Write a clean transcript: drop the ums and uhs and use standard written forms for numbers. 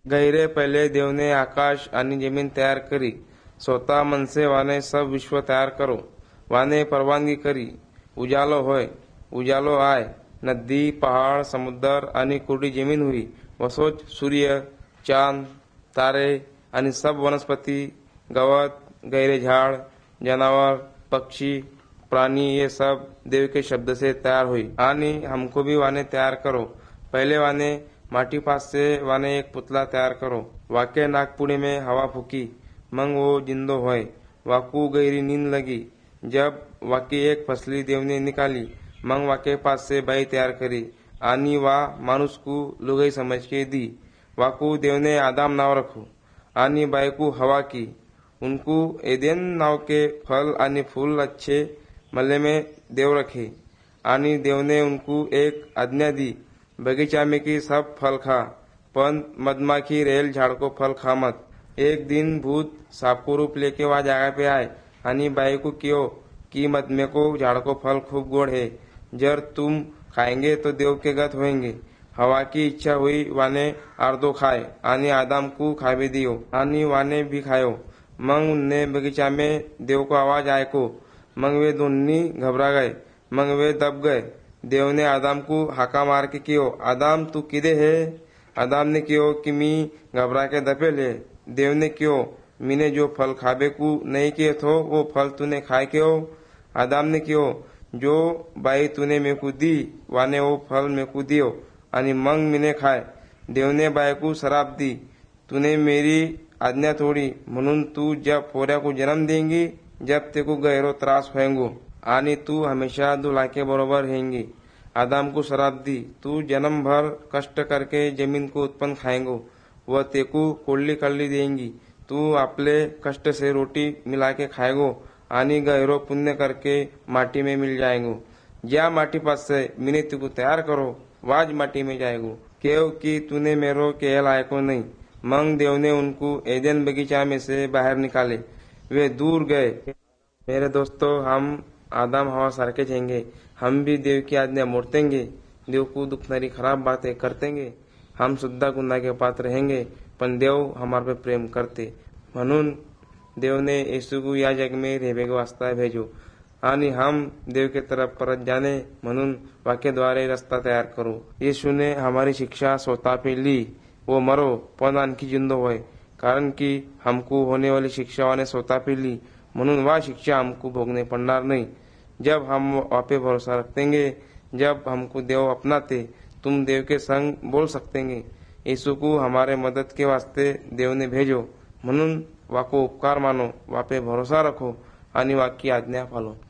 गहिरे पहिले देवने आकाश आणि जमीन तयार करी, स्वतः मनसे वाने सब विश्व तयार करो, वाने परवानगी करी, उजालो होय, उजालो आय, नदी पहाड़ समुद्र आणि कोरडी जमीन हुई, वसोच सूर्य चांद तारे आणि सब वनस्पति गवत गहरे झाड़ जनावर पक्षी प्राणी ये सब देव के शब्द से तैयार हुई। आणि हमको भी वाने तैयार करो, पहले वाने माटी पास से वाने एक पुतला तैयार करो, वाके नागपुड़ी में हवा फूकी, मंग वो जिंदो होय, वाकू गहरी नींद लगी, जब वाकी एक फसली देवने निकाली, मंग वाके पास से बाई तैयार करी, आणि वा मानुस को लुगाई समझ के दी, वाकू देवने आदाम नाव रखो, आणि बाई को हवा की, उनको एदेन नाव के फल आणि फूल अच्छे मल्ले में देव रखे, आणि देवने उनको एक आज्ञा दी, बगीचा में की सब फल खा, पण मधमाखी रेल झाड़ को फल खा मत। एक दिन भूत सांप को रूप लेके वहाँ जगह पे आए, आणि बाई को क्यों कि मत में को झाड़ को फल खूब गोड़ है, जर तुम खाएंगे तो देव के गत होएंगे। हवा की इच्छा हुई, वाने अर्धो खाए, आणि आदम को खा भी दियो, आणि वाने भी खायो। मंग उनने बगीचा में देव को आवाज आए को, मंग वे दोनों घबरा गए, मंग वे दब गए। देव ने आदम को हाका मार के क्यों, आदम तू किदे है? आदम ने क्यों कि मी घबरा के दपे ले। देव ने क्यों, मीने जो फल खाबे को नहीं किए थो वो फल तूने खाए क्यों? आदम ने क्यों, जो बाई तूने मेरे को दी वाने वो फल मेरे को दियो, आणि मंग मीने खाए। देव ने बाई को शराब दी, तूने मेरी आज्ञा तोड़ी, म्हणून तू जब पोऱ्या को जन्म देंगी, जब ते को गहरो त्रास होएंगो, आणि तू हमेशा दुल्हा के बरोबर रहेंगी। आदम को शराब दी, तू जन्म भर कष्ट करके जमीन को उत्पन्न खाएंगो, वह ते को कोल्ली कल्ली देंगी, तू अपने कष्ट से रोटी मिला के खाएगो, आणि गहरो पुण्य करके माटी में मिल जाएंगो। ज्या माटी पास से मिने तेको तैयार करो, वाज माटी में जाएगो, क्यों कि तूने मेरो केल आयको नहीं। मंग देव ने उनको एदेन बगीचा में से बाहर निकाले, वे दूर गए। मेरे दोस्तों, हम आदम हवा सारखे रहेंगे, हम भी देव की आज्ञा मोड़तेंगे, देव को दुखनारी खराब बातें करतेंगे, हम शुद्धा गुना के पात्र रहेंगे, पण देव हमारे पे प्रेम करते, म्हणून देव ने यीशु को या जग में रहने के वास्ता भेजो, आणि हम देव के तरफ परत जाने, म्हणून वाक्य द्वारे रास्ता तैयार करो। यीशु ने हमारी शिक्षा स्वतः पे ली, वो मरो पण आणखी जिंदो होय, कारण कि हमको होने वाली शिक्षा ने स्वतः पे ली, म्हणून वह शिक्षा हमको भोगने पड़णार नहीं। जब हम आप भरोसा रखेंगे, जब हमको देव अपनाते, तुम देव के संग बोल सकेंगे। यीशु को हमारे मदद के वास्ते देव ने भेजो, म्हणून वाको उपकार मानो, वापे भरोसा रखो, आणि वाकी आज्ञा पालो।